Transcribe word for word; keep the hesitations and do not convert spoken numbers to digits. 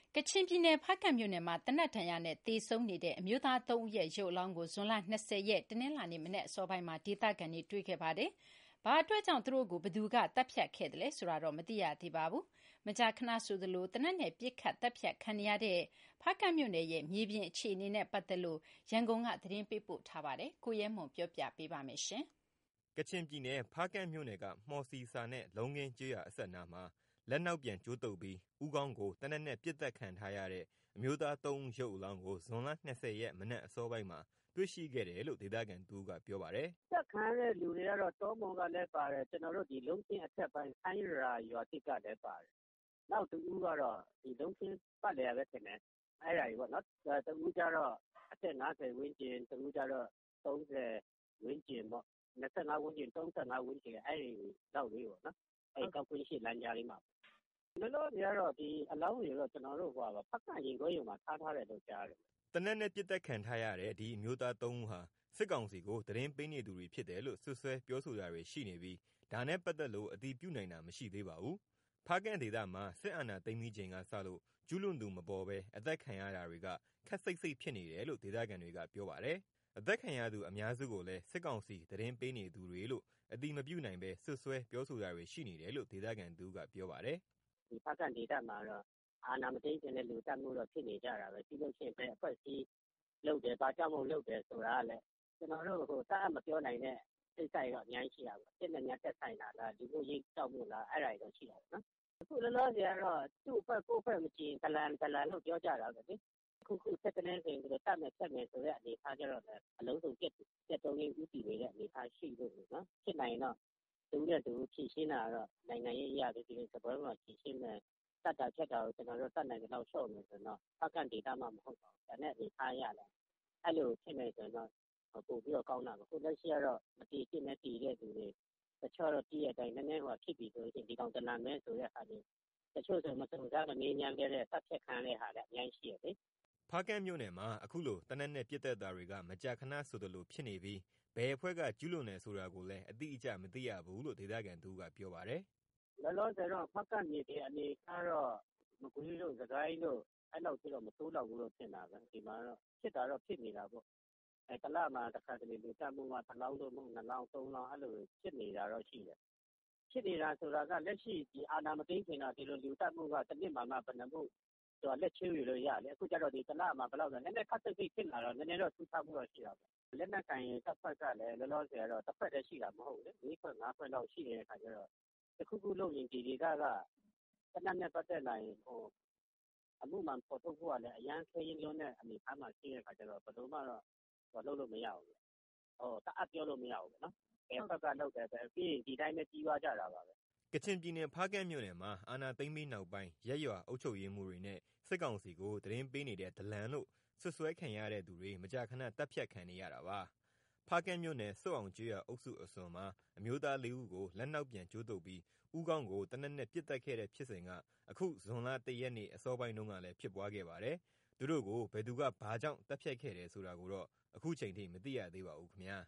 ကချင်ပြည်နယ် ဖားကန့်မြို့နယ်မှာသေနတ်ဒဏ်ရာနဲ့သေဆုံးနေတဲ့အမျိုးသားသုံးဦးရဲ့ရုပ်အလောင်းကိုဇွန်လ၂၀ရက်တနင်္လာနေ့မနက်အစောပိုင်းမှာဒေသခံတွေတွေ့ခဲ့ပါတယ်။ဘာအတွက်ကြောင့်သူတို့ကိုဘယ်သူကသတ်ဖြတ်ခဲ့သလဲဆိုတာတော့မသိရသေးပါဘူး။မကြာခဏဆိုသလိုသေနတ်နဲ့ပစ်ခတ်သတ်ဖြတ်ခံနေရတဲ့ဖားကန့်မြို့နယ်ရဲ့မြေပြင်အခြေအနေနဲ့ပတ်သက်လို့ရန်ကုန်ကသတင်းပေးပို့ထားပါတယ်။ကိုရဲမွန်ပြောပြပေးပါမယ်။ကချင်ပြည်နယ်ဖားကန့်မြို့နယ်ကမှော်စီစာနဲ့လုံးခင်းကျေးရွာအစပ်နားမှာလက်နောက်ပြန်ကြိုးတုပ်ပြီးဦးခေါင်းကိုသေနတ်နဲ့ပစ်သတ်ခံထားရတဲ့အမျိုးသားသုံးဦးရုပ်အလောင်းကိုဇွန်လ၂၀ရက်မနက်အစောပိုင်းမှာတွေ့ရှိခဲ့တယ်လို့ဒေသခံတဦးကပြောပါတယ်။“သတ်ခံရတဲ့လူတွေကတော့တောမှော်ကလည်းပါတယ်။ကျနော်တို့ဒီလုံးခင်းအထက်ပိုင်းဆိုင်းရာရွာသစ်ကလည်းပါတယ်။နောက်တဦးကတော့ဒီလုံးခင်းပတ်လည်ကပဲထင်တယ်။အဲဒါတွေပေါ့နော်။တဦးကျတော့အသက်၅၀ဝန်းကျင်၊တဦးကျတော့၃၀ဝန်းကျင်ပေါ့။၂၅ဝန်းကျင်၊၃၅ဝန်းကျင်အဲဒီလောက်လေးပေါ့နော်။အဲဒီကောက်ကွင်းရှေ့လမ်းကြားလေးမှာ။လောလောဆယ်ကတော့ဒီအလောင်းတွေတော့ကျနော်တို့ဖားကန့်ရင်ခွဲရုံမှာထားထားတယ်လို့ကြားတယ်။ ”သေနတ်နဲ့ပစ်သတ်ခံထားရတဲ့ဒီအမျိုးသားသုံးဦးဟာစစ်ကောင်စီကိုသတင်းပေးနေသူတွေဖြစ်တယ်လို့စွပ်စွဲပြောဆိုတာတွေရှိနေပြီးဒါနဲ့ပတ်သက်လို့အတည်ပြုနိုင်တာမရှိသေးပါဘူး။ဖားကန့်ဒေသမှာစစ်အာဏာသိမ်းပြီးချိန်ကစလို့ကျူးလွန်သူမပေါ်ဘဲအသတ်ခံရတာတွေကခပ်စိပ်စိပ်ဖြစ်နေတယ်လို့ဒေသခံတွေကပြောပါတယ်။အသတ်ခံရသူအများစုကိုလည်းစစ်ကောင်စီသတင်းပေးနေသူတွေလို့အတည်မပြုနိုင်ဘဲစွပ်စွဲပြောဆိုတာတွေရှိနေတယ်လို့ဒေသခံတဦးကပြောပါတယ်။“ဒီဖားကန့်ဒေသမှာတော့အာဏာမသိမ်းခင်လည်းလူသတ်မှုတော့ဖြစ်နေကြတာပဲ။ပြီးလို့ရှိရင်ဘယ်အဖွဲ့အစည်းလုပ်တယ်၊ဘာကြောင့်မို့လုပ်တယ်ဆိုတာကလည်းကျနော်တို့တပ်အပ်မပြောနိုင်တဲ့ကိစ္စတွေတော့အများကြီးရှိတာပေါ့။စစ်နဲ့များသက်ဆိုင်တာလား၊လူမှုရေးကြောင့်မို့လားအဲဒါတွေတော့ရှိတာပေါ့နော်။အခုလောလောဆယ်ကတော့သူ့အဖွဲ့ကိုယ့်အဖွဲ့မကြည်ရင်ဒလန်ဒလန်လို့ပြောကြတာပဲလေ။အခုခုထပ်တလဲဆိုရင်သတ်မယ်ဖြတ်မယ်ဆိုတဲ့အနေအထားကျတော့လည်းအလုံးစုံပျက်သုန်းရေးဦးတည်နေတဲ့အနေအထားရှိလို့နော်။ဖြစ်နိုင်ရင်တော့တဦးနဲ့တဦးဖြေရှင်းတာကတော့နိုင်ငံရေးအရဒီစားပွဲပေါ်မှာဖြေရှင်းမယ်။သတ်တာဖြတ်တာကိုကျနော်တို့တတ်နိုင်သလောက်လျှော့မယ်ဆိုရင်တော့ဖားကန့်ဒေသမှမဟုတ်ပါဘူး။ကျန်တဲ့အနေအထားအရလည်းအဲလိုဖြစ်မယ်ဆိုရင်တော့ပိုပြီးတော့ကောင်းတာပေါ့။အခုလက်ရှိကတော့မတည်သင့်ဘဲတည်တဲ့သူတွေတချို့ကတော့သိတဲ့အတိုင်းနည်းနည်းဖြစ်ပြီဆိုရင်ဒီကောင်ဒလန်ပဲဆိုတဲ့ဟာတွေတချို့ဆိုမစုံစမ်းမမေးမြန်းဘဲနဲ့သတ်ဖြတ်ခံရတဲ့ဟာလည်းအများကြီးရှိတယ်လေ။ ”ဖားကန့်မြို့နယ်မှာအခုလိုသေနတ်နဲ့ပစ်သတ်တာတွေကမကြာခဏဆိုသလိုဖြစ်နေပြီးဘယ်အဖွဲ့ကကျူးလွန်တယ်ဆိုတာကိုလည်းအတိအကျမသိရဘူးလို့ဒေသခံတဦးကပြောပါတယ်။“လောလောဆယ်တော့ဖားကန့်မြေပြင်အနေအထားတော့မကွေးတို့စစ်ကိုင်းတို့အဲလောက်ထိတော့မဆိုးလောက်ဘူးလို့ထင်တာပဲ။ဒီမှာတော့ဖြစ်တာတော့ဖြစ်နေတာပေါ့။တလမှာတခါတလေလူသတ်မှုကတလောင်းသို့မဟုတ်နှစ်လောင်းသုံးလောင်းအဲလိုဖြစ်နေတာတော့ရှိတယ်။ဖြစ်နေတာဆိုတာကလက်ရှိဒီအာဏာမသိမ်းခင်ကဒီလိုလူသတ်မှုကတနှစ်မှာမှဘယ်နှစ်မှုလက်ချိုးရေလို့ရတယ်။အခုကျတော့ဒီတလမှာဘယ်လောက်လဲနည်းနည်းခပ်စိပ်စိပ်ဖြစ်လာတော့နည်းနည်းတော့ထူးခြားမှုတော့ရှိတာပေါ့။လက်နက်ကိုင်တပ်ဖွဲ့ကလည်းလောလောဆယ်ကတော့တဖွဲ့တည်းရှိတာမဟုတ်ဘူးလေ။လေးဖွဲ့ငါးဖွဲ့လောက်ရှိနေတဲ့အခါကျတော့တခုခုလုပ်ရင်ဒီဒေသကသေနတ်နဲ့ပတ်သက်လာရင်အမှုမှန်ဖော်ထုတ်ဖို့ကလည်းအရမ်းခဲယဉ်းလွန်းတဲ့အနေအထားမှာရှိတဲ့အခါကျတော့ဘယ်လိုမှတော့လုပ်လို့မရဘူး။တပ်အပ်ပြောလို့မရဘူးပေါ့နော်။ဘယ်အဖွဲ့ကလုပ်တယ်ပြီးရင်ဒီအတိုင်းပဲကြီးပွားကြတာပါပဲ။ ”ကချင်ပြည်နယ်ဖားကန့်မြို့နယ်မှာအာဏာသိမ်းပြီးနောက်ပိုင်းရပ်ရွာအုပ်ချုပ်ရေးမှူးတွေနဲ့စစ်ကောင်စီကိုသတင်းပေးနေတဲ့ဒလန်လို့စွပ်စွဲခံရတဲ့သူတွေမကြာခဏသတ်ဖြတ်ခံနေရတာပါ။ဖားကန့်မြို့နယ်ဆွတ်အောင်ကျေးရွာအုပ်စုအစွန်မှာအမျိုးသားလေးဦးကိုလက်နောက်ပြန်ကြိုးတုပ်ပြီးဦးခေါင်းကိုသေနတ်နဲ့ပစ်သတ်ခဲ့တဲ့ဖြစ်စဉ်ကအခုဇွန်လ၁ရက်နေ့အစောပိုင်းတုန်းကလည်းဖြစ်ပွားခဲ့ပါတယ်။သူတို့ကိုဘယ်သူကဘာကြောင့်သတ်ဖြတ်ခဲ့တယ်ဆိုတာကိုတော့အခုချိန်ထိမသိရသေးပါဘူးခင်ဗျာ